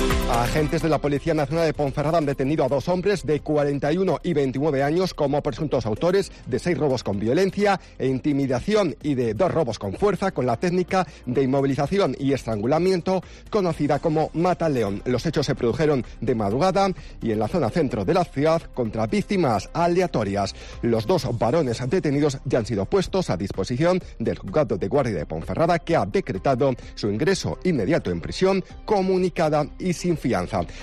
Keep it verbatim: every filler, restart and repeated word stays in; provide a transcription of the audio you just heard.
Agentes de la Policía Nacional de Ponferrada han detenido a dos hombres de cuarenta y uno y veintinueve años como presuntos autores de seis robos con violencia e intimidación y de dos robos con fuerza con la técnica de inmovilización y estrangulamiento conocida como mata-león. Los hechos se produjeron de madrugada y en la zona centro de la ciudad contra víctimas aleatorias. Los dos varones detenidos ya han sido puestos a disposición del Juzgado de Guardia de Ponferrada, que ha decretado su ingreso inmediato en prisión comunicada y sin fianza.